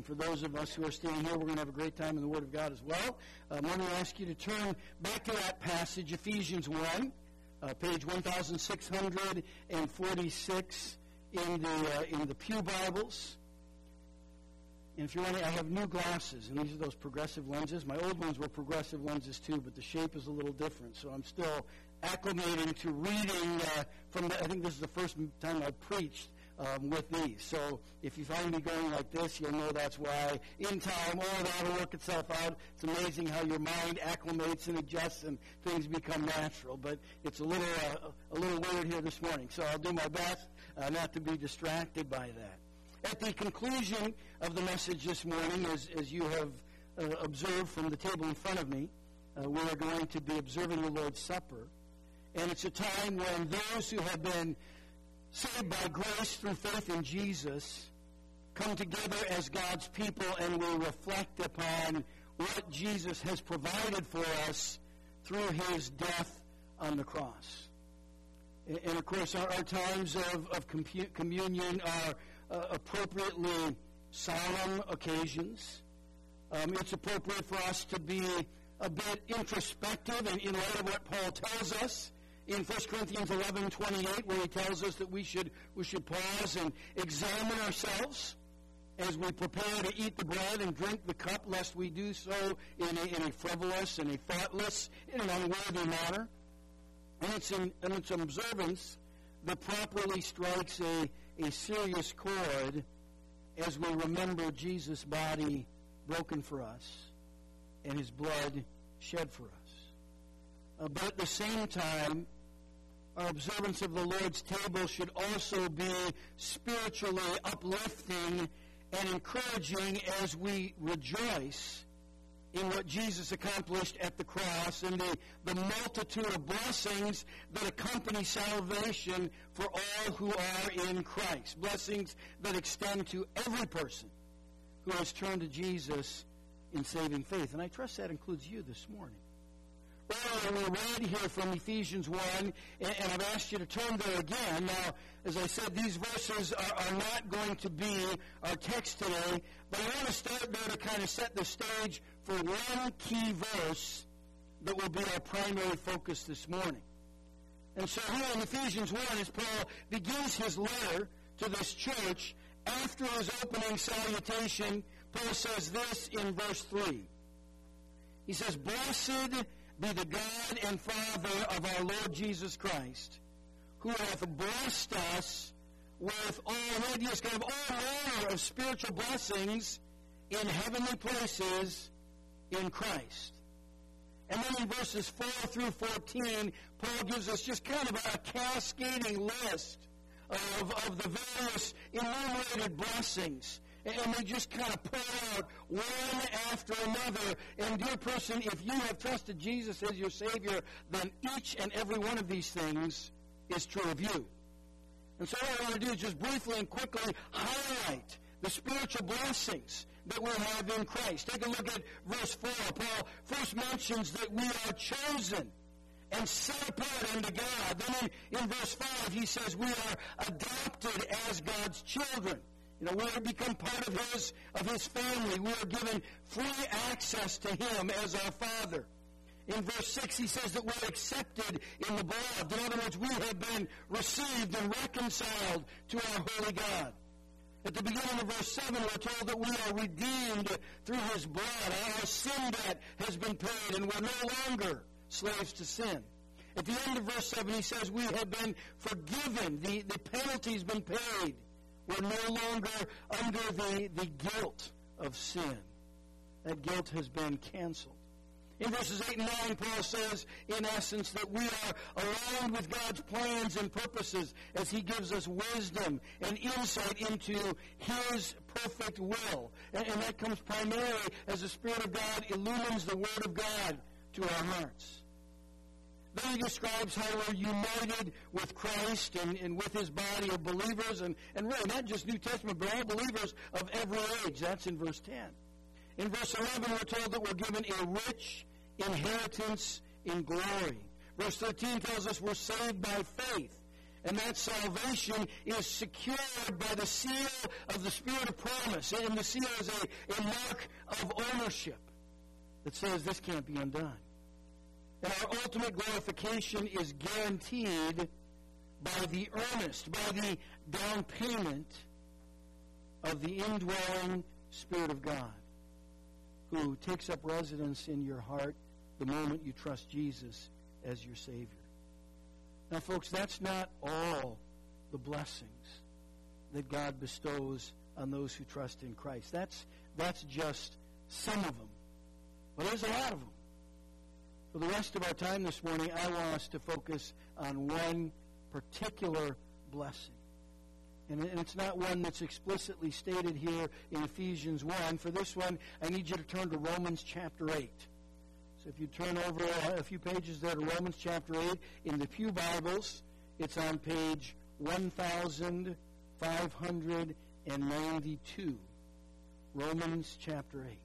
And for those of us who are staying here, we're going to have a great time in the Word of God as well. I'm going to ask you to turn back to that passage, Ephesians 1, page 1646 in the Pew Bibles. And if you're wondering, I have new glasses, and these are those progressive lenses. My old ones were progressive lenses too, but the shape is a little different. So I'm still acclimating to reading I think this is the first time I've preached with these. So if you find me going like this, you'll know that's why. In time, all that will work itself out. It's amazing how your mind acclimates and adjusts and things become natural. But it's a little weird here this morning. So I'll do my best not to be distracted by that. At the conclusion of the message this morning, as you have observed from the table in front of me, we are going to be observing the Lord's Supper. And it's a time when those who have been saved by grace through faith in Jesus come together as God's people, and we reflect upon what Jesus has provided for us through his death on the cross. And of course, our times of communion are appropriately solemn occasions. It's appropriate for us to be a bit introspective in light of what Paul tells us in 1 Corinthians 11:28, where he tells us that we should pause and examine ourselves as we prepare to eat the bread and drink the cup, lest we do so in a frivolous and a thoughtless, in an unworthy manner. And it's an observance that properly strikes a serious chord as we remember Jesus' body broken for us and his blood shed for us. But at the same time, our observance of the Lord's table should also be spiritually uplifting and encouraging as we rejoice in what Jesus accomplished at the cross and the multitude of blessings that accompany salvation for all who are in Christ. Blessings that extend to every person who has turned to Jesus in saving faith. And I trust that includes you this morning. Earlier we read here from Ephesians 1, and I've asked you to turn there again. Now, as I said, these verses are not going to be our text today, but I want to start there to kind of set the stage for one key verse that will be our primary focus this morning. And so here in Ephesians 1, as Paul begins his letter to this church, after his opening salutation, Paul says this in verse 3. He says, "Blessed be the God and Father of our Lord Jesus Christ, who hath blessed us with all manner of spiritual blessings in heavenly places in Christ." And then in verses 4 through 14, Paul gives us just kind of a cascading list of the various enumerated blessings. And they just kind of pour out one after another. And dear person, if you have trusted Jesus as your Savior, then each and every one of these things is true of you. And so what I want to do is just briefly and quickly highlight the spiritual blessings that we have in Christ. Take a look at verse 4. Paul first mentions that we are chosen and set apart unto God. Then in verse 5, he says we are adopted as God's children. You know, we have become part of his family. We are given free access to him as our Father. In verse 6, he says that we're accepted in the beloved. In other words, we have been received and reconciled to our holy God. At the beginning of verse 7, we're told that we are redeemed through his blood. Our sin debt has been paid, and we're no longer slaves to sin. At the end of verse 7, he says we have been forgiven. The penalty's been paid. We're no longer under the guilt of sin. That guilt has been canceled. In verses 8 and 9, Paul says, in essence, that we are aligned with God's plans and purposes as he gives us wisdom and insight into his perfect will. And that comes primarily as the Spirit of God illumines the Word of God to our hearts. Then he describes how we're united with Christ and with his body of believers, and really not just New Testament, but all believers of every age. That's in verse 10. In verse 11, we're told that we're given a rich inheritance in glory. Verse 13 tells us we're saved by faith. And that salvation is secured by the seal of the Spirit of promise. And the seal is a mark of ownership that says this can't be undone. And our ultimate glorification is guaranteed by the earnest, by the down payment of the indwelling Spirit of God, who takes up residence in your heart the moment you trust Jesus as your Savior. Now, folks, that's not all the blessings that God bestows on those who trust in Christ. That's just some of them. But there's a lot of them. For the rest of our time this morning, I want us to focus on one particular blessing. And it's not one that's explicitly stated here in Ephesians 1. For this one, I need you to turn to Romans chapter 8. So if you turn over a few pages there to Romans chapter 8 in the Pew Bibles, it's on page 1592. Romans chapter 8.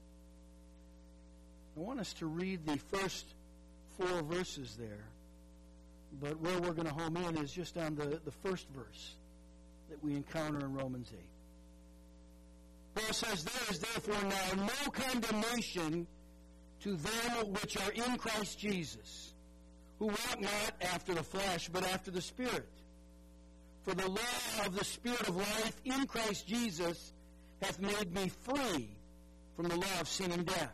I want us to read the first 4 verses there, but where we're going to home in is just on the first verse that we encounter in Romans 8. Paul says, "There is therefore now no condemnation to them which are in Christ Jesus, who walk not after the flesh, but after the Spirit. For the law of the Spirit of life in Christ Jesus hath made me free from the law of sin and death.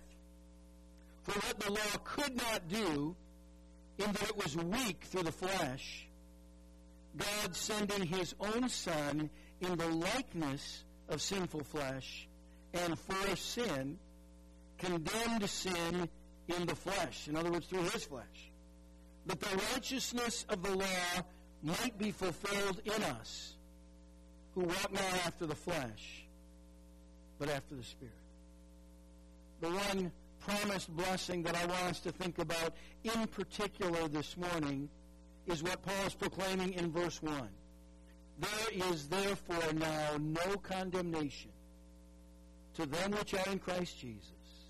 For what the law could not do, in that it was weak through the flesh, God sending his own Son in the likeness of sinful flesh, and for sin, condemned sin in the flesh," in other words, through his flesh, "that the righteousness of the law might be fulfilled in us, who walk not after the flesh, but after the Spirit." The one promised blessing that I want us to think about in particular this morning is what Paul is proclaiming in verse 1. "There is therefore now no condemnation to them which are in Christ Jesus,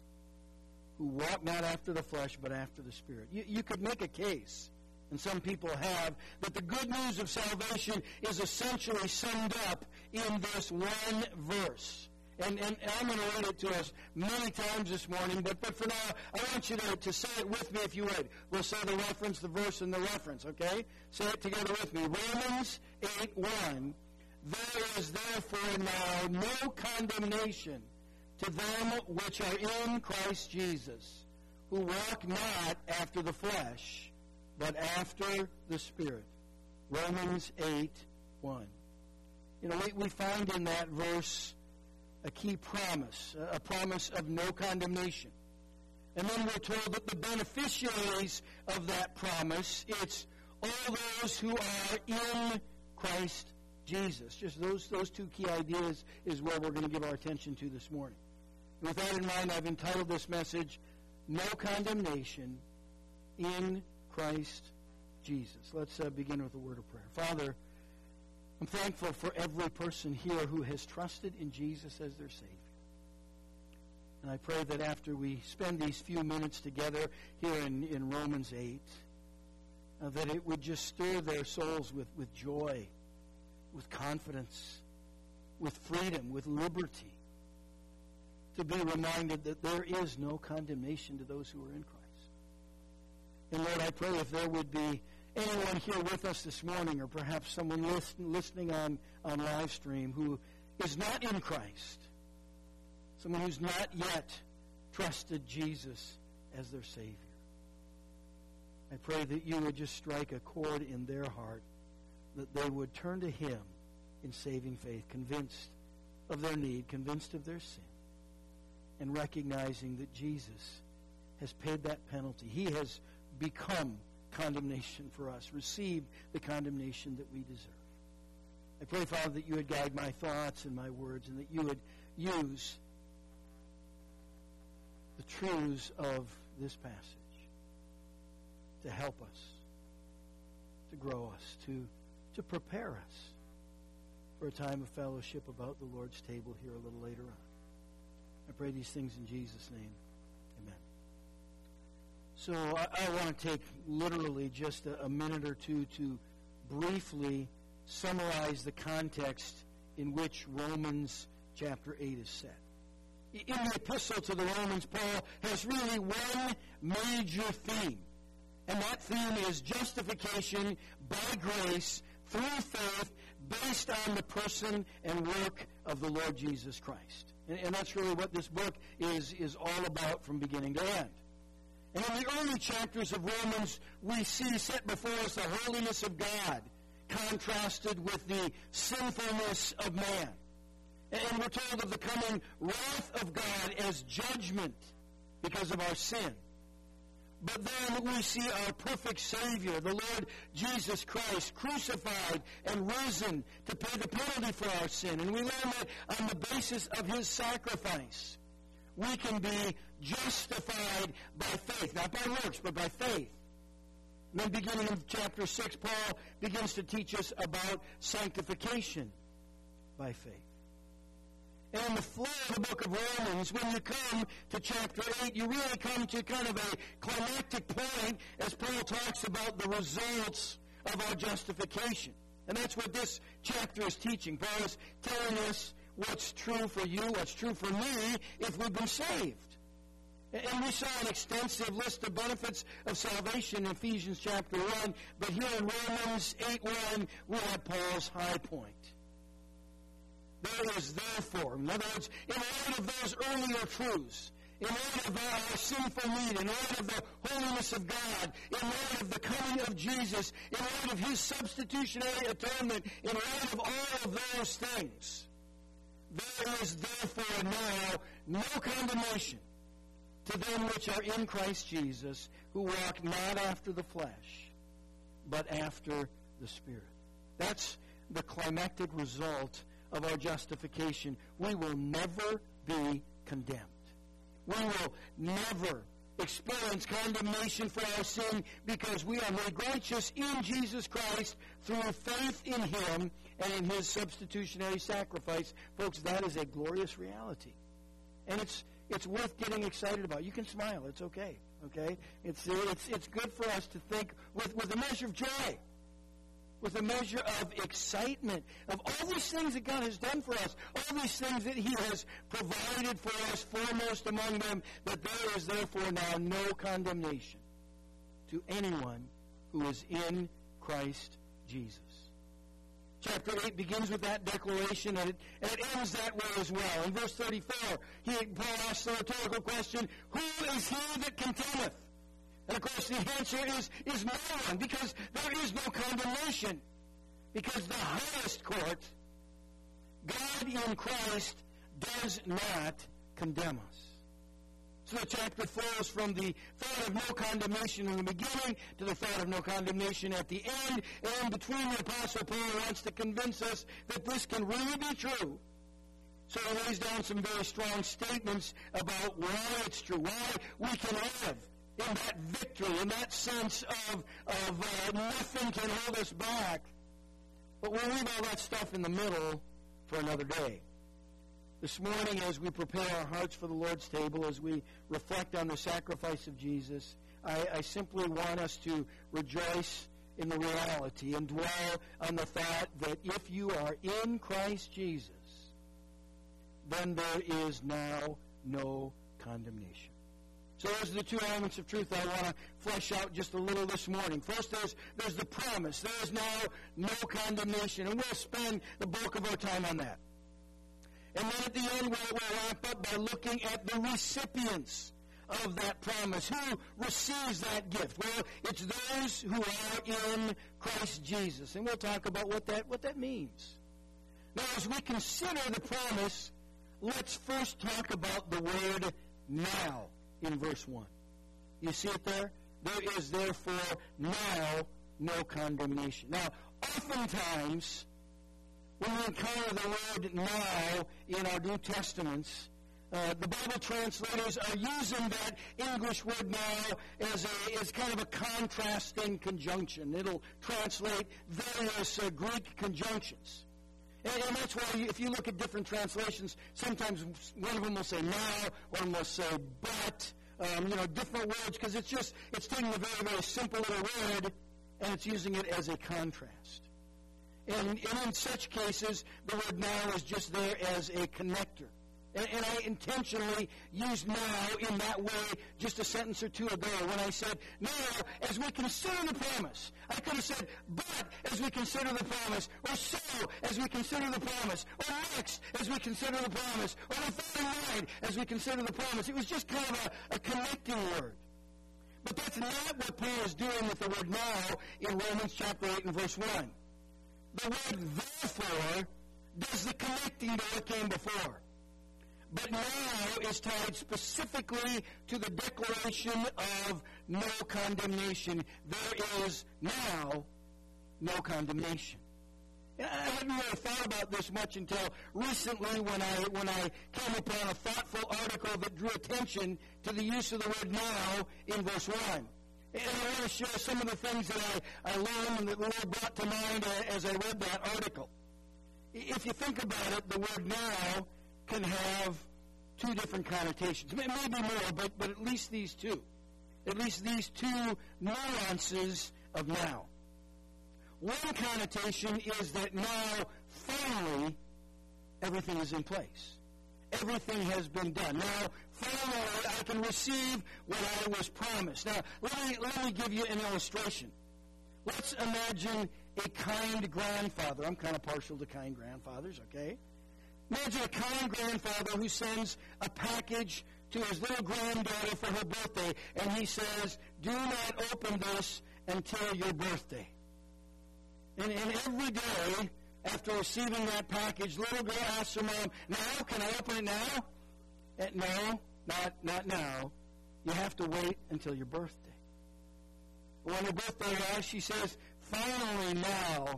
who walk not after the flesh, but after the Spirit." You could make a case, and some people have, that the good news of salvation is essentially summed up in this one verse. And I'm going to read it to us many times this morning, but for now, I want you to say it with me if you would. We'll say the reference, the verse, and the reference, okay? Say it together with me. Romans 8:1. "There is therefore now no condemnation to them which are in Christ Jesus, who walk not after the flesh, but after the Spirit." Romans 8:1. You know, we find in that verse a key promise, a promise of no condemnation. And then we're told that the beneficiaries of that promise, it's all those who are in Christ Jesus. Just those 2 key ideas is where we're going to give our attention to this morning. And with that in mind, I've entitled this message, "No Condemnation in Christ Jesus." Let's begin with a word of prayer. Father, I'm thankful for every person here who has trusted in Jesus as their Savior. And I pray that after we spend these few minutes together here in Romans 8, that it would just stir their souls with joy, with confidence, with freedom, with liberty, to be reminded that there is no condemnation to those who are in Christ. And Lord, I pray if there would be anyone here with us this morning, or perhaps someone listening on live stream who is not in Christ, someone who's not yet trusted Jesus as their Savior, I pray that you would just strike a chord in their heart, that they would turn to him in saving faith, convinced of their need, convinced of their sin, and recognizing that Jesus has paid that penalty. He has become condemnation for us, received the condemnation that we deserve. I pray, Father, that you would guide my thoughts and my words, and that you would use the truths of this passage to help us, to grow us, to prepare us for a time of fellowship about the Lord's table here a little later on. I pray these things in Jesus' name. Amen. So I want to take literally just a minute or two to briefly summarize the context in which Romans chapter 8 is set. In the epistle to the Romans, Paul has really one major theme, and that theme is justification by grace through faith based on the person and work of the Lord Jesus Christ. And that's really what this book is all about from beginning to end. And in the early chapters of Romans, we see set before us the holiness of God contrasted with the sinfulness of man. And we're told of the coming wrath of God as judgment because of our sin. But then we see our perfect Savior, the Lord Jesus Christ, crucified and risen to pay the penalty for our sin. And we learn that on the basis of his sacrifice, we can be justified by faith. Not by works, but by faith. And then beginning in chapter 6, Paul begins to teach us about sanctification by faith. And in the flow of the book of Romans, when you come to chapter 8, you really come to kind of a climactic point as Paul talks about the results of our justification. And that's what this chapter is teaching. Paul is telling us what's true for you, what's true for me if we've been saved. And we saw an extensive list of benefits of salvation in Ephesians chapter 1, but here in Romans 8:1, we have Paul's high point. There is therefore, in other words, in light of those earlier truths, in light of our sinful need, in light of the holiness of God, in light of the coming of Jesus, in light of his substitutionary atonement, in light of all of those things, there is therefore now no condemnation to them which are in Christ Jesus, who walk not after the flesh, but after the Spirit. That's the climactic result of our justification. We will never be condemned. We will never experience condemnation for our sin because we are made righteous in Jesus Christ through faith in him and in his substitutionary sacrifice. Folks, that is a glorious reality. And it's worth getting excited about. You can smile. It's okay. Okay? It's good for us to think with a measure of joy, with a measure of excitement, of all these things that God has done for us, all these things that he has provided for us, foremost among them, that there is therefore now no condemnation to anyone who is in Christ Jesus. Chapter 8 begins with that declaration, and it ends that way as well. In verse 34, Paul asks the rhetorical question, who is he that condemneth? And of course the answer is no one, because there is no condemnation. Because the highest court, God in Christ, does not condemn us. So the chapter flows from the thought of no condemnation in the beginning to the thought of no condemnation at the end. And in between, the Apostle Paul wants to convince us that this can really be true. So he lays down some very strong statements about why it's true, why we can live in that victory, in that sense of nothing can hold us back. But we'll leave all that stuff in the middle for another day. This morning, as we prepare our hearts for the Lord's table, as we reflect on the sacrifice of Jesus, I simply want us to rejoice in the reality and dwell on the thought that if you are in Christ Jesus, then there is now no condemnation. So those are the two elements of truth I want to flesh out just a little this morning. First, there's the promise. There is now no condemnation, and we'll spend the bulk of our time on that. And then at the end, we'll wrap up by looking at the recipients of that promise. Who receives that gift? Well, it's those who are in Christ Jesus. And we'll talk about what that means. Now, as we consider the promise, let's first talk about the word now in verse 1. You see it there? There is therefore now no condemnation. Now, oftentimes, when we encounter the word now in our New Testaments, the Bible translators are using that English word now as kind of a contrasting conjunction. It'll translate various Greek conjunctions. And that's why if you look at different translations, sometimes one of them will say now, one of them will say but, different words, because it's taking a very, very simple little word and it's using it as a contrast. And in such cases, the word now is just there as a connector. And I intentionally used now in that way just a sentence or two ago when I said, now, as we consider the promise. I could have said, but as we consider the promise, or so as we consider the promise, or next as we consider the promise, or with in mind as we consider the promise. It was just kind of a connecting word. But that's not what Paul is doing with the word now in Romans chapter 8 and verse 1. The word therefore does the connecting to what came before. But now is tied specifically to the declaration of no condemnation. There is now no condemnation. I hadn't really thought about this much until recently when I came upon a thoughtful article that drew attention to the use of the word now in verse 1. And I want to share some of the things that I learned and that the Lord brought to mind as I read that article. If you think about it, the word now can have two different connotations. Maybe more, but at least these two. At least these two nuances of now. One connotation is that now, finally, everything is in place. Everything has been done. Now, finally, I can receive what I was promised. Now, let me give you an illustration. Let's imagine a kind grandfather. I'm kind of partial to kind grandfathers, okay? Imagine a kind grandfather who sends a package to his little granddaughter for her birthday, and he says, do not open this until your birthday. And every day, after receiving that package, little girl asks her mom, now, can I open it now? No, not now. You have to wait until your birthday. When her birthday arrives, she says, finally now,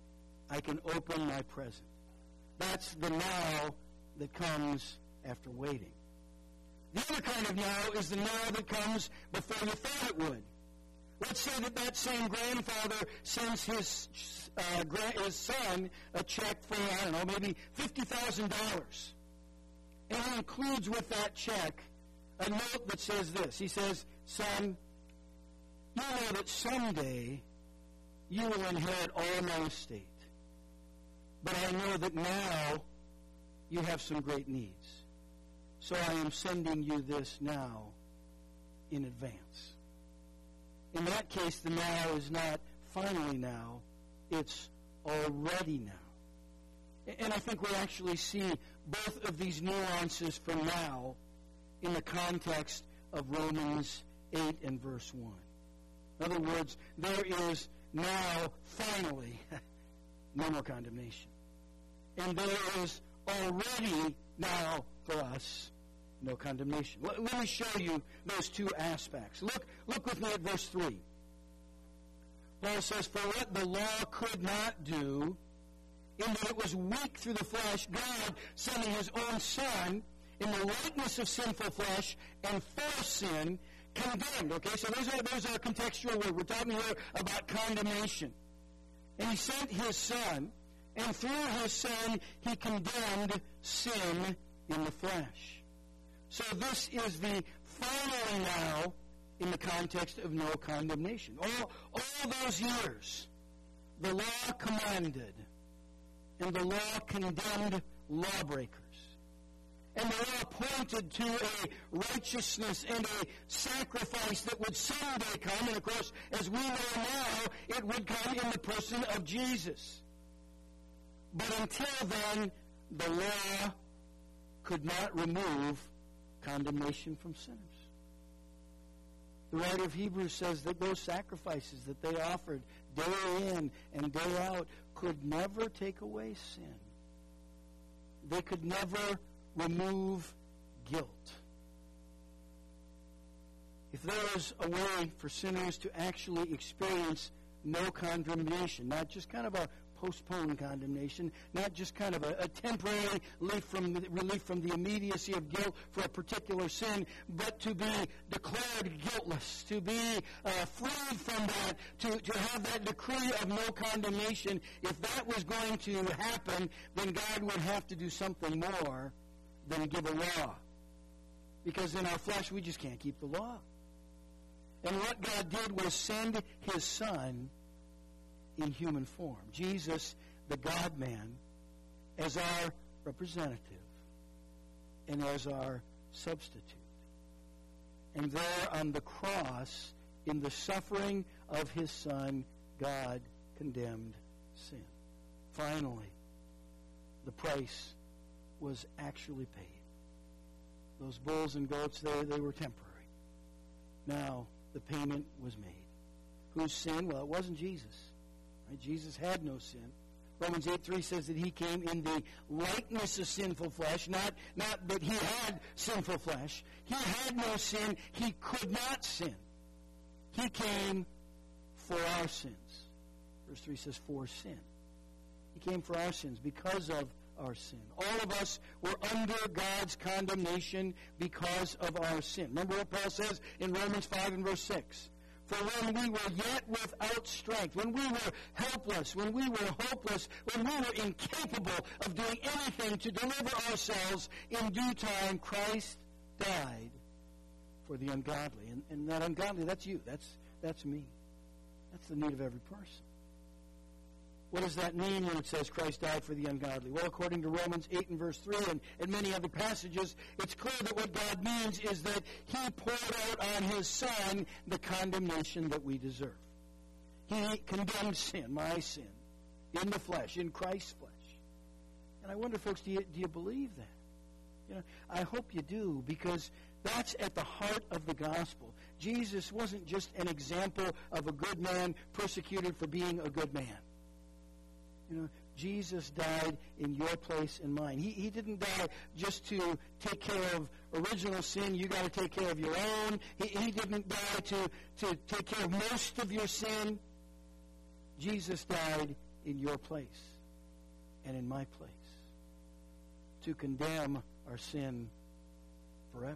I can open my present. That's the now that comes after waiting. The other kind of now is the now that comes before you thought it would. Let's say that same grandfather sends his son a check for, I don't know, maybe $50,000. And he includes with that check a note that says this. He says, son, you know that someday you will inherit all my estate. But I know that now you have some great needs. So I am sending you this now in advance. In that case, the now is not finally now, it's already now. And I think we actually see both of these nuances from now in the context of Romans 8 and verse 1. In other words, there is now finally no more condemnation. And there is already now for us no condemnation. Let me show you those two aspects. Look with me at verse 3. Paul says, for what the law could not do, in that it was weak through the flesh, God sending his own Son in the likeness of sinful flesh and for sin, condemned. Okay, so those are contextual words. We're talking here about condemnation. And he sent his Son, and through his Son, he condemned sin in the flesh. So this is the finally now in the context of no condemnation. All those years, the law commanded, and the law condemned lawbreakers. And the law pointed to a righteousness and a sacrifice that would someday come. And of course, as we know now, it would come in the person of Jesus. But until then, the law could not remove condemnation from sinners. The writer of Hebrews says that those sacrifices that they offered day in and day out could never take away sin. They could never remove guilt. If there is a way for sinners to actually experience no condemnation, not just kind of a postponed condemnation, not just kind of a temporary relief from the immediacy of guilt for a particular sin, but to be declared guiltless, to be freed from that, to have that decree of no condemnation. If that was going to happen, then God would have to do something more than give a law. Because in our flesh, we just can't keep the law. And what God did was send his Son in human form. Jesus, the God-man, as our representative and as our substitute. And there on the cross, in the suffering of his Son, God condemned sin. Finally, the price was actually paid. Those bulls and goats, they were temporary. Now, the payment was made. Whose sin? Well, it wasn't Jesus. Right? Jesus had no sin. Romans 8:3 says that he came in the likeness of sinful flesh, not that he had sinful flesh. He had no sin. He could not sin. He came for our sins. Verse 3 says, for sin. He came for our sins because of our sin. All of us were under God's condemnation because of our sin. Remember what Paul says in Romans 5 and verse 6? For when we were yet without strength, when we were helpless, when we were hopeless, when we were incapable of doing anything to deliver ourselves, in due time Christ died for the ungodly. And that ungodly, that's you. That's me. That's the need of every person. What does that mean when it says Christ died for the ungodly? Well, according to Romans 8 and verse 3 and many other passages, it's clear that what God means is that he poured out on his Son the condemnation that we deserve. He condemned sin, my sin, in the flesh, in Christ's flesh. And I wonder, folks, do you believe that? You know, I hope you do, because that's at the heart of the gospel. Jesus wasn't just an example of a good man persecuted for being a good man. You know, Jesus died in your place and mine. He didn't die just to take care of original sin. You got to take care of your own. He didn't die to take care of most of your sin. Jesus died in your place and in my place to condemn our sin forever,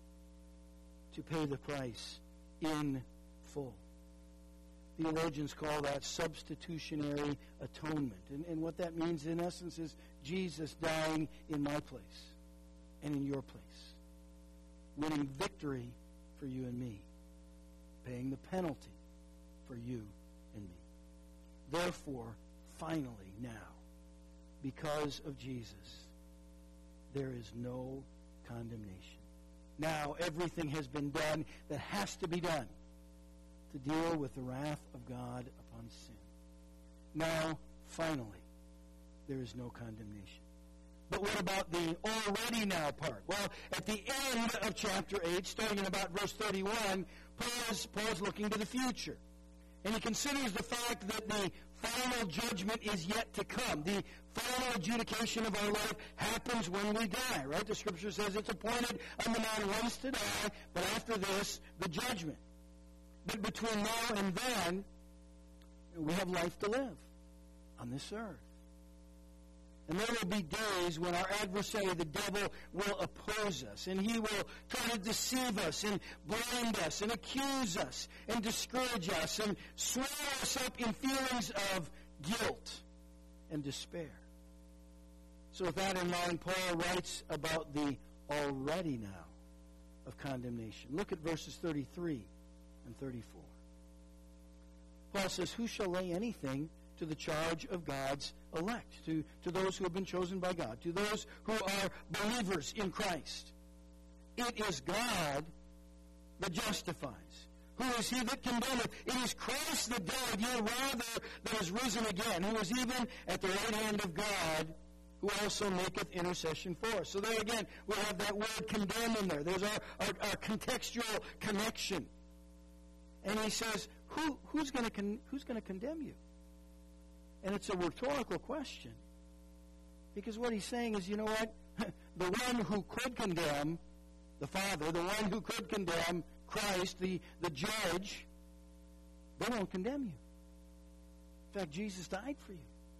to pay the price in full. Theologians call that substitutionary atonement. And what that means, in essence, is Jesus dying in my place and in your place, winning victory for you and me, paying the penalty for you and me. Therefore, finally, now, because of Jesus, there is no condemnation. Now, everything has been done that has to be done to deal with the wrath of God upon sin. Now, finally, there is no condemnation. But what about the already now part? Well, at the end of chapter 8, starting in about verse 31, Paul's looking to the future. And he considers the fact that the final judgment is yet to come. The final adjudication of our life happens when we die, right? The Scripture says it's appointed on the man once to die, but after this, the judgment. But between now and then, we have life to live on this earth. And there will be days when our adversary, the devil, will oppose us. And he will try to deceive us and blind us and accuse us and discourage us and swallow us up in feelings of guilt and despair. So with that in mind, Paul writes about the already now of condemnation. Look at verses 33 and 34. Paul says, who shall lay anything to the charge of God's elect, to those who have been chosen by God, to those who are believers in Christ? It is God that justifies. Who is he that condemneth? It is Christ that died, yea, rather, that is risen again, who is even at the right hand of God, who also maketh intercession for us. So there again, we have that word condemn in there. There's our contextual connection. And he says, who's going to condemn you? And it's a rhetorical question. Because what he's saying is, you know what? The one who could condemn, the Father, the one who could condemn, Christ, the judge, they won't condemn you. In fact, Jesus died for you.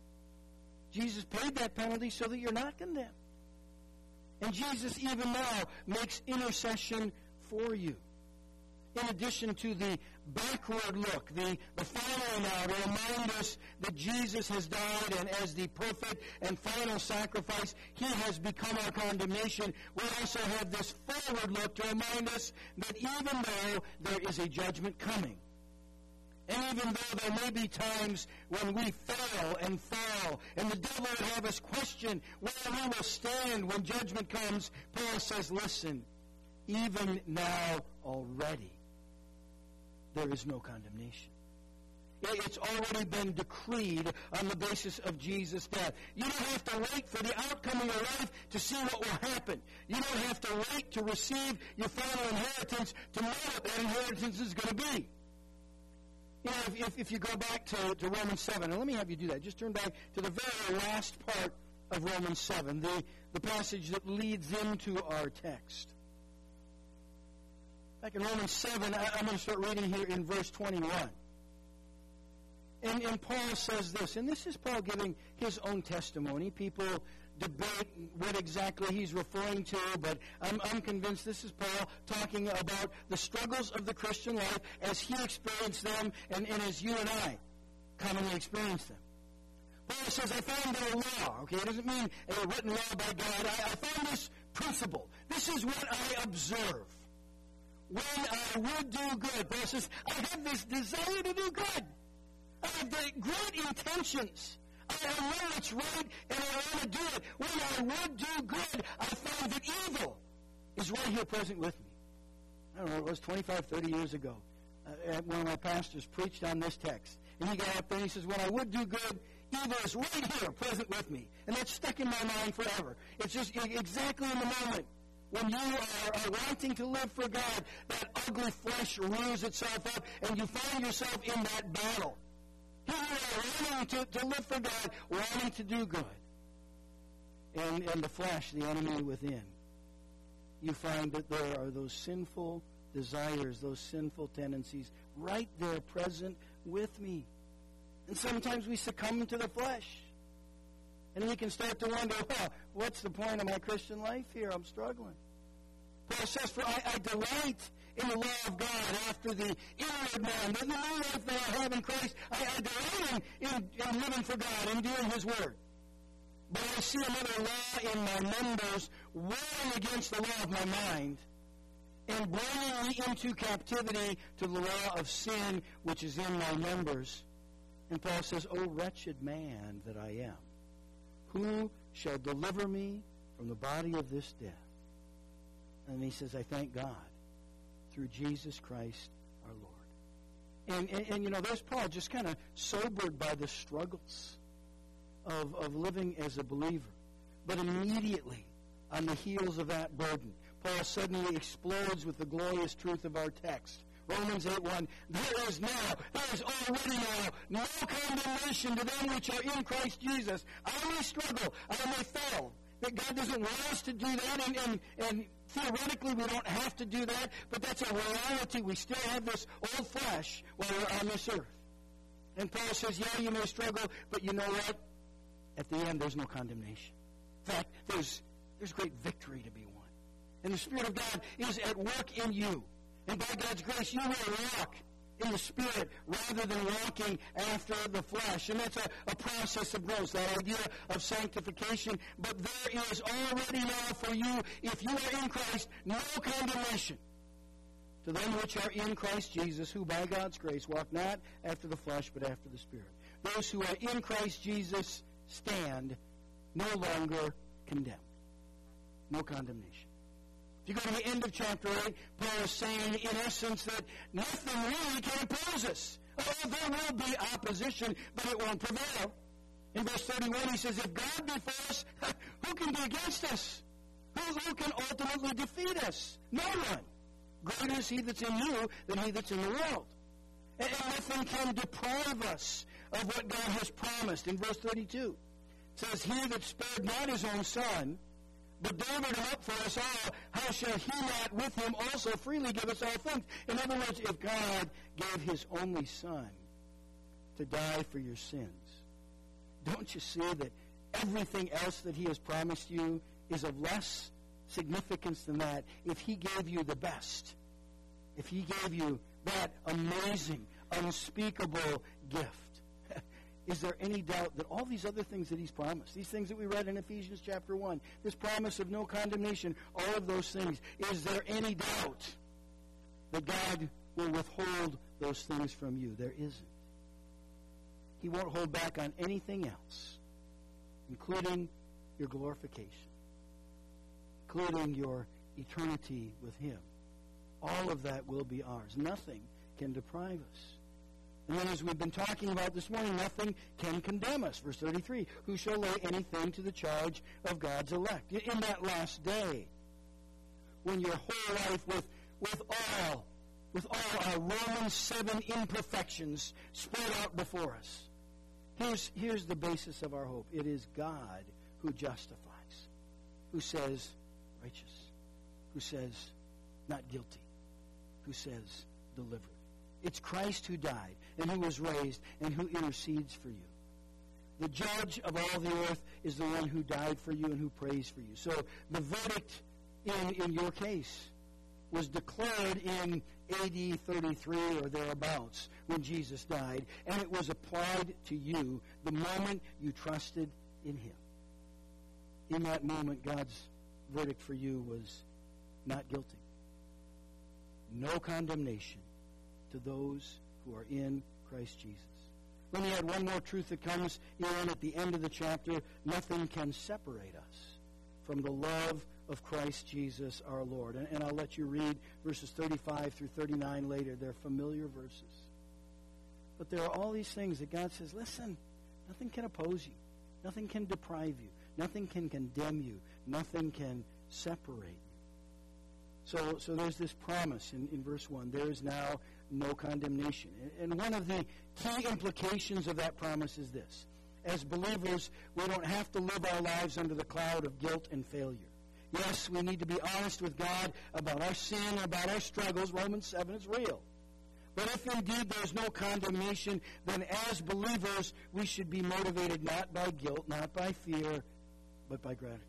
Jesus paid that penalty so that you're not condemned. And Jesus even now makes intercession for you. In addition to the backward look, the final now to remind us that Jesus has died, and as the perfect and final sacrifice, he has become our condemnation. We also have this forward look to remind us that even though there is a judgment coming, And even though there may be times when we fail and fall, and the devil would have us question where we will stand when judgment comes, Paul says, listen, even now already, there is no condemnation. It's already been decreed on the basis of Jesus' death. You don't have to wait for the outcome of your life to see what will happen. You don't have to wait to receive your final inheritance to know what that inheritance is going to be. You know, if you go back to Romans 7, and let me have you do that. Just turn back to the very last part of Romans 7, the passage that leads into our text. Back in Romans 7, I'm going to start reading here in verse 21. And Paul says this, and this is Paul giving his own testimony. People debate what exactly he's referring to, but I'm convinced this is Paul talking about the struggles of the Christian life as he experienced them and as you and I commonly experience them. Paul says, I found a law. Okay, it doesn't mean a written law by God. I found this principle. This is what I observe. When I would do good, Paul says, I have this desire to do good. I have the great intentions. I know it's right, and I want to do it. When I would do good, I find that evil is right here present with me. I don't know, it was 25, 30 years ago. One of my pastors preached on this text. And he got up there and he says, when I would do good, evil is right here present with me. And that's stuck in my mind forever. It's just exactly in the moment when you are wanting to live for God, that ugly flesh rears itself up, and you find yourself in that battle. Here you are wanting to live for God, wanting to do good. And the flesh, the enemy within, you find that there are those sinful desires, those sinful tendencies right there present with me. And sometimes we succumb to the flesh. And we can start to wonder, well, what's the point of my Christian life here? I'm struggling. Paul says, for I delight in the law of God after the inward man, the new life that I have in Christ. I delight in living for God and doing His word. But I see another law in my members, warring against the law of my mind, and bringing me into captivity to the law of sin which is in my members. And Paul says, O wretched man that I am, who shall deliver me from the body of this death? And he says, I thank God through Jesus Christ our Lord. And you know, there's Paul just kind of sobered by the struggles of living as a believer. But immediately, on the heels of that burden, Paul suddenly explodes with the glorious truth of our text. Romans 8:1, there is already now no condemnation to them which are in Christ Jesus. I may struggle, I may fail. That God doesn't want us to do that, and theoretically we don't have to do that, but that's a reality. We still have this old flesh while we're on this earth. And Paul says, yeah, you may struggle, but you know what? At the end, there's no condemnation. In fact, there's great victory to be won. And the Spirit of God is at work in you. And by God's grace, you will walk in the Spirit rather than walking after the flesh. And that's a process of growth, that idea of sanctification. But there is already now for you, if you are in Christ, no condemnation to them which are in Christ Jesus, who by God's grace walk not after the flesh, but after the Spirit. Those who are in Christ Jesus stand no longer condemned. No condemnation. If you go to the end of chapter 8, Paul is saying, in essence, that nothing really can oppose us. Oh, there will be opposition, but it won't prevail. In verse 31, he says, if God be for us, who can be against us? Who can ultimately defeat us? No one. Greater is he that's in you than he that's in the world. And nothing can deprive us of what God has promised. In verse 32, it says, he that spared not his own son, but delivered him up for us all, how shall he not with him also freely give us all things? In other words, if God gave his only son to die for your sins, don't you see that everything else that he has promised you is of less significance than that? If he gave you the best, if he gave you that amazing, unspeakable gift, is there any doubt that all these other things that he's promised, these things that we read in Ephesians chapter 1, this promise of no condemnation, all of those things, is there any doubt that God will withhold those things from you. There isn't. He won't hold back on anything else, including your glorification, including your eternity with Him. All of that will be ours. Nothing can deprive us. And then, as we've been talking about this morning, nothing can condemn us. Verse 33, who shall lay anything to the charge of God's elect? In that last day, when your whole life with all our Romans 7 imperfections spread out before us, here's the basis of our hope. It is God who justifies, who says righteous, who says not guilty, who says delivered. It's Christ who died and who was raised and who intercedes for you. The judge of all the earth is the one who died for you and who prays for you. So the verdict in your case was declared in AD 33 or thereabouts when Jesus died, and it was applied to you the moment you trusted in Him. In that moment, God's verdict for you was not guilty. No condemnation to those who are in Christ Jesus. Let me add one more truth that comes in at the end of the chapter. Nothing can separate us from the love of Christ Jesus our Lord. And I'll let you read verses 35 through 39 later. They're familiar verses. But there are all these things that God says, listen, nothing can oppose you. Nothing can deprive you. Nothing can condemn you. Nothing can separate you. So there's this promise in verse 1. There is now no condemnation. And one of the key implications of that promise is this. As believers, we don't have to live our lives under the cloud of guilt and failure. Yes, we need to be honest with God about our sin, about our struggles. Romans 7 is real. But if indeed there's no condemnation, then as believers, we should be motivated not by guilt, not by fear, but by gratitude.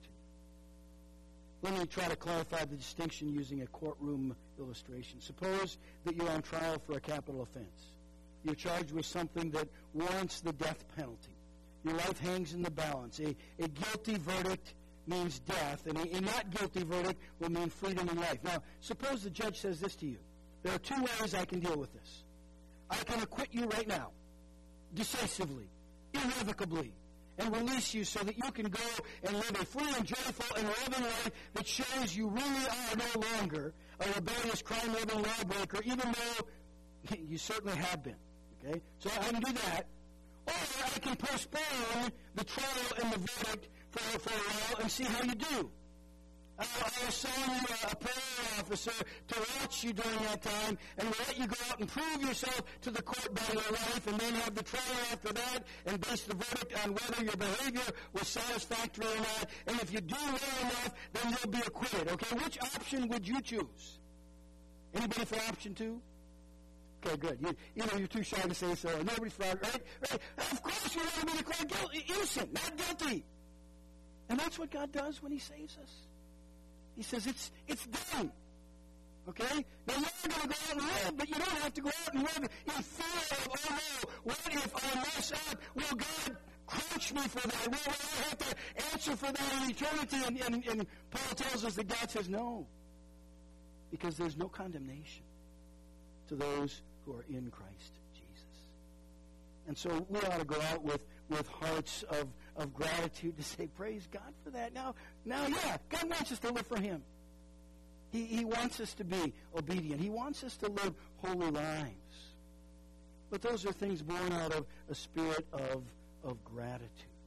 Let me try to clarify the distinction using a courtroom illustration. Suppose that you're on trial for a capital offense. You're charged with something that warrants the death penalty. Your life hangs in the balance. A guilty verdict means death, and a not guilty verdict will mean freedom and life. Now, suppose the judge says this to you. There are two ways I can deal with this. I can acquit you right now, decisively, irrevocably, and release you so that you can go and live a free and joyful and loving life that shows you really are no longer a rebellious, crime-loving lawbreaker, even though you certainly have been. Okay? So I can do that. Or I can postpone the trial and the verdict for a while and see how you do. I'll assign you a parole officer to watch you during that time, and we'll let you go out and prove yourself to the court by your life, and then have the trial after that, and base the verdict on whether your behavior was satisfactory or not. And if you do well enough, then you'll be acquitted. Okay, which option would you choose? Anybody for option 2? Okay, good. You're too shy to say so. Nobody's for right? Of course you want to be declared innocent, not guilty. And that's what God does when He saves us. He says, it's done. Okay? Now, you're going to go out and live, but you don't have to go out and live in fear of, oh no, what if I mess up? Will God crunch me for that? Will I have to answer for that in eternity? And Paul tells us that God says no. Because there's no condemnation to those who are in Christ Jesus. And so we ought to go out with hearts of gratitude to say, praise God for that. Now, yeah, God wants us to live for Him. He wants us to be obedient. He wants us to live holy lives. But those are things born out of a spirit of gratitude,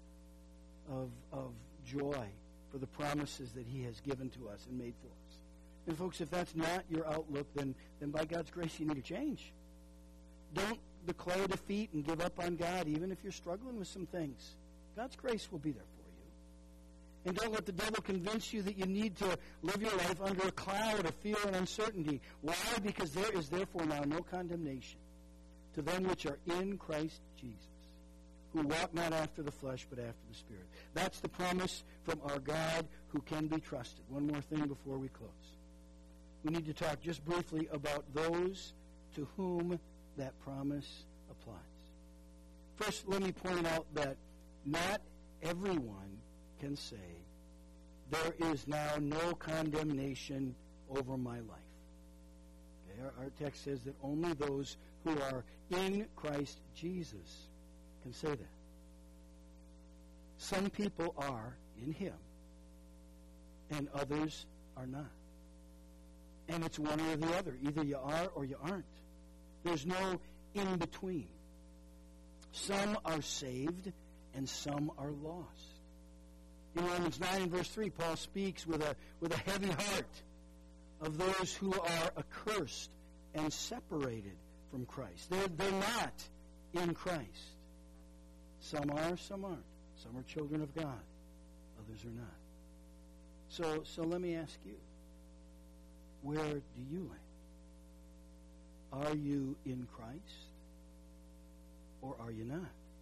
of joy for the promises that He has given to us and made for us. And folks, if that's not your outlook, then by God's grace you need to change. Don't declare defeat and give up on God, even if you're struggling with some things. God's grace will be there for you. And don't let the devil convince you that you need to live your life under a cloud of fear and uncertainty. Why? Because there is therefore now no condemnation to them which are in Christ Jesus, who walk not after the flesh, but after the Spirit. That's the promise from our God who can be trusted. One more thing before we close. We need to talk just briefly about those to whom that promise applies. First, let me point out that not everyone can say, there is now no condemnation over my life. Okay, our text says that only those who are in Christ Jesus can say that. Some people are in Him, and others are not. And it's one or the other. Either you are or you aren't. There's no in between. Some are saved, and some are lost. In Romans 9 and verse 3, Paul speaks with a heavy heart of those who are accursed and separated from Christ. They're not in Christ. Some are, some aren't. Some are children of God. Others are not. So let me ask you, where do you land? Are you in Christ, or are you not?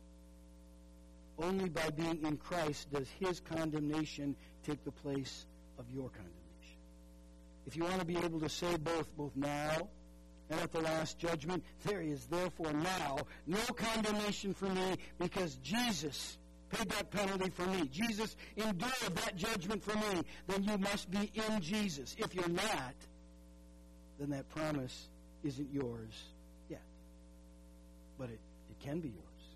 Only by being in Christ does His condemnation take the place of your condemnation. If you want to be able to say both now and at the last judgment, there is therefore now no condemnation for me, because Jesus paid that penalty for me. Jesus endured that judgment for me. Then you must be in Jesus. If you're not, then that promise isn't yours yet. But it can be yours.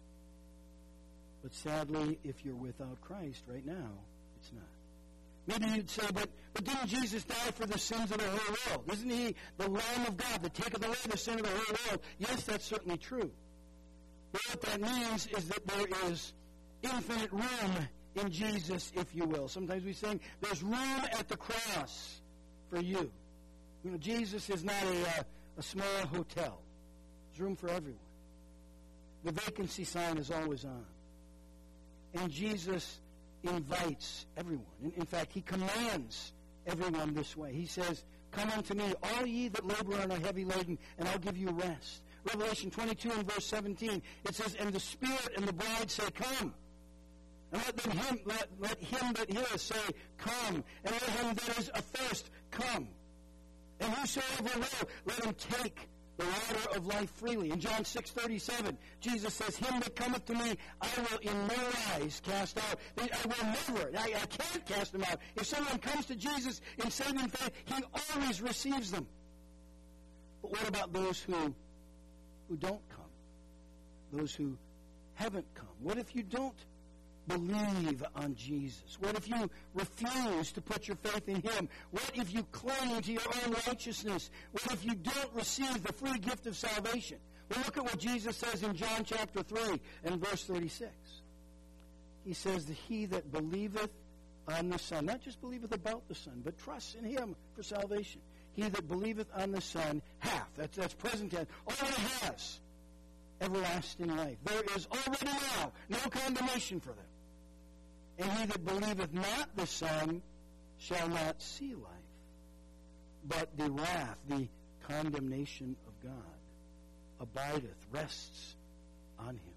But sadly, if you're without Christ right now, it's not. Maybe you'd say, but didn't Jesus die for the sins of the whole world? Isn't He the Lamb of God that taketh away the sin of the whole world? Yes, that's certainly true. But what that means is that there is infinite room in Jesus, if you will. Sometimes we sing, there's room at the cross for you. You know, Jesus is not a small hotel. There's room for everyone. The vacancy sign is always on. And Jesus invites everyone. In fact, He commands everyone this way. He says, come unto me, all ye that labor and are heavy laden, and I'll give you rest. Revelation 22 and verse 17, it says, and the Spirit and the bride say, come. And let him that heareth say, come. And let him that is athirst, come. And whosoever will, let him take the water of life freely. In John 6:37, Jesus says, him that cometh to me, I will in no wise cast out. I will never, I can't cast them out. If someone comes to Jesus in saving faith, He always receives them. But what about those who don't come? Those who haven't come? What if you don't believe on Jesus? What if you refuse to put your faith in Him? What if you cling to your own righteousness? What if you don't receive the free gift of salvation? Well, look at what Jesus says in John chapter 3 and verse 36. He says that he that believeth on the Son, not just believeth about the Son, but trusts in Him for salvation. He that believeth on the Son hath, that's present tense, already has everlasting life. There is already now no condemnation for them. And he that believeth not the Son shall not see life, but the wrath, the condemnation of God, abideth, rests on him.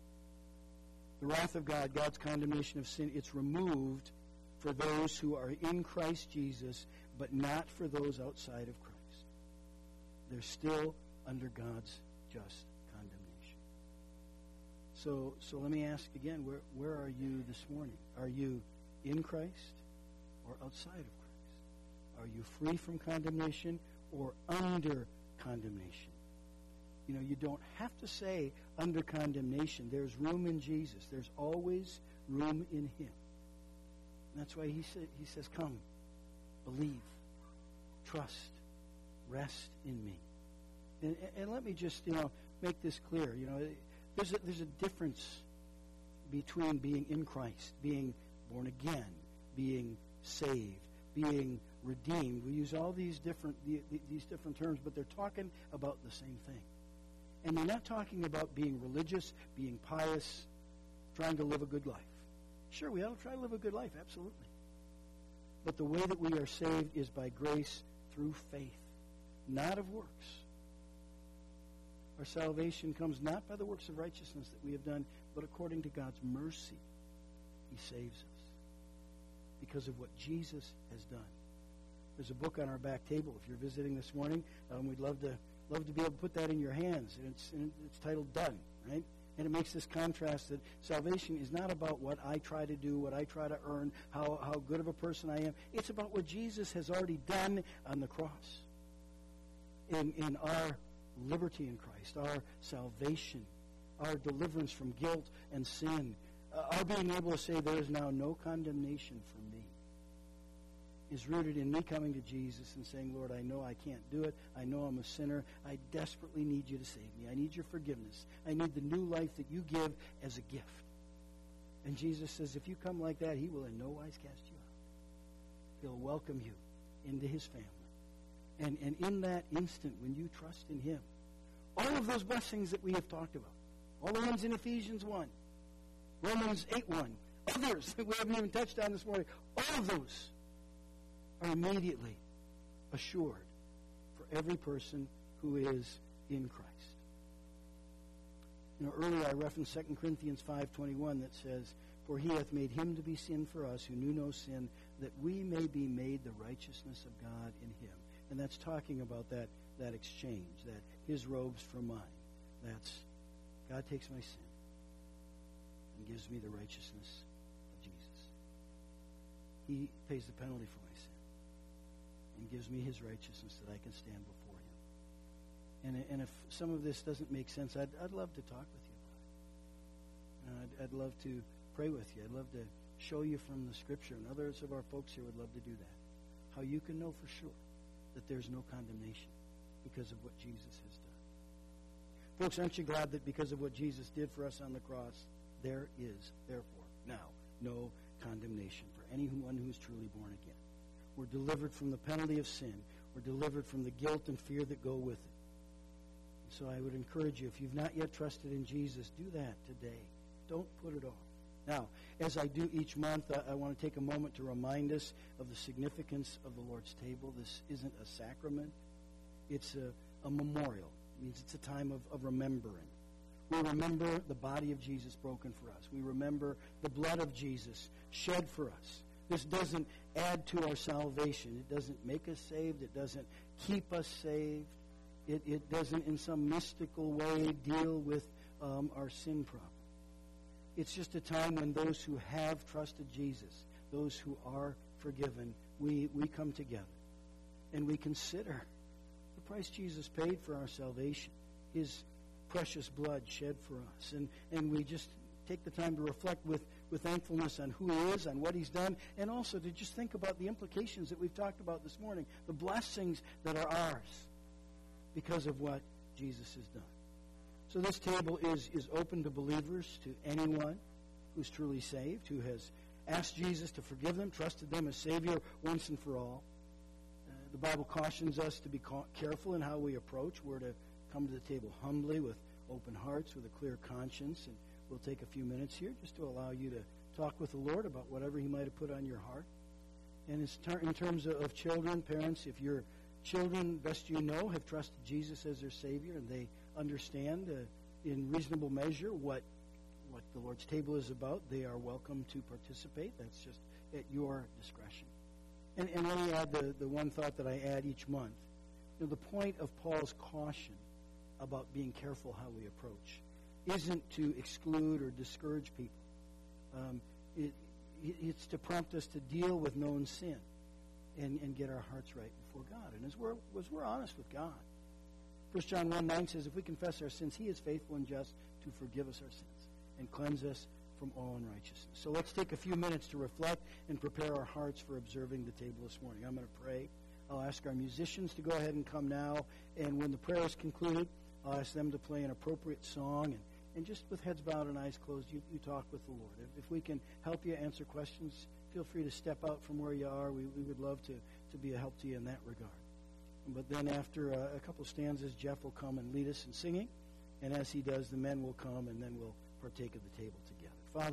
The wrath of God, God's condemnation of sin, it's removed for those who are in Christ Jesus, but not for those outside of Christ. They're still under God's just condemnation. So let me ask again, where are you this morning? Are you in Christ or outside of Christ? Are you free from condemnation or under condemnation? You know, you don't have to say under condemnation. There's room in Jesus. There's always room in Him. And that's why He says, come, believe, trust, rest in me. And let me just, make this clear. There's a difference between being in Christ, being born again, being saved, being redeemed. We use all these different terms, but they're talking about the same thing. And they're not talking about being religious, being pious, trying to live a good life. Sure, we ought to try to live a good life, absolutely. But the way that we are saved is by grace through faith, not of works. Our salvation comes not by the works of righteousness that we have done, but according to God's mercy, He saves us because of what Jesus has done. There's a book on our back table. If you're visiting this morning, we'd love to be able to put that in your hands. And it's titled Done, right? And it makes this contrast that salvation is not about what I try to do, what I try to earn, how good of a person I am. It's about what Jesus has already done on the cross. in our liberty in Christ, our salvation, our deliverance from guilt and sin, our being able to say there is now no condemnation for me, is rooted in me coming to Jesus and saying, Lord, I know I can't do it. I know I'm a sinner. I desperately need you to save me. I need your forgiveness. I need the new life that you give as a gift. And Jesus says, if you come like that, he will in no wise cast you out. He'll welcome you into his family. And in that instant, when you trust in him, all of those blessings that we have talked about, all the ones in Ephesians 1, Romans 8:1, others that we haven't even touched on this morning, all of those are immediately assured for every person who is in Christ. Earlier I referenced 2 Corinthians 5:21 that says, for he hath made him to be sin for us who knew no sin, that we may be made the righteousness of God in him. And that's talking about that exchange, that his robes for mine. That's God takes my sin and gives me the righteousness of Jesus. He pays the penalty for my sin and gives me his righteousness that I can stand before him. And if some of this doesn't make sense, I'd love to talk with you about it. I'd love to pray with you. I'd love to show you from the Scripture, and others of our folks here would love to do that, how you can know for sure that there's no condemnation because of what Jesus has done. Folks, aren't you glad that because of what Jesus did for us on the cross, there is, therefore, now no condemnation for anyone who is truly born again. We're delivered from the penalty of sin. We're delivered from the guilt and fear that go with it. So I would encourage you, if you've not yet trusted in Jesus, do that today. Don't put it off. Now, as I do each month, I want to take a moment to remind us of the significance of the Lord's table. This isn't a sacrament. It's a memorial. It means it's a time of remembering. We remember the body of Jesus broken for us. We remember the blood of Jesus shed for us. This doesn't add to our salvation. It doesn't make us saved. It doesn't keep us saved. It doesn't in some mystical way deal with our sin problem. It's just a time when those who have trusted Jesus, those who are forgiven, we come together and we consider the price Jesus paid for our salvation, his precious blood shed for us. And we just take the time to reflect with thankfulness on who he is, on what he's done, and also to just think about the implications that we've talked about this morning, the blessings that are ours because of what Jesus has done. So this table is open to believers, to anyone who's truly saved, who has asked Jesus to forgive them, trusted them as Savior once and for all. The Bible cautions us to be careful in how we approach. We're to come to the table humbly with open hearts, with a clear conscience, and we'll take a few minutes here just to allow you to talk with the Lord about whatever he might have put on your heart. And in terms of children, parents, if your children, best you know, have trusted Jesus as their Savior and they understand in reasonable measure what the Lord's table is about, they are welcome to participate. That's just at your discretion. And let me add the one thought that I add each month. The point of Paul's caution about being careful how we approach isn't to exclude or discourage people. It's to prompt us to deal with known sin and get our hearts right before God. And as we're honest with God, 1 John 1:9 says, if we confess our sins, he is faithful and just to forgive us our sins and cleanse us from all unrighteousness. So let's take a few minutes to reflect and prepare our hearts for observing the table this morning. I'm going to pray. I'll ask our musicians to go ahead and come now. And when the prayer is concluded, I'll ask them to play an appropriate song. And just with heads bowed and eyes closed, you talk with the Lord. If we can help you answer questions, feel free to step out from where you are. We would love to be a help to you in that regard. But then after a couple stanzas, Jeff will come and lead us in singing. And as he does, the men will come, and then we'll partake of the table together. Father,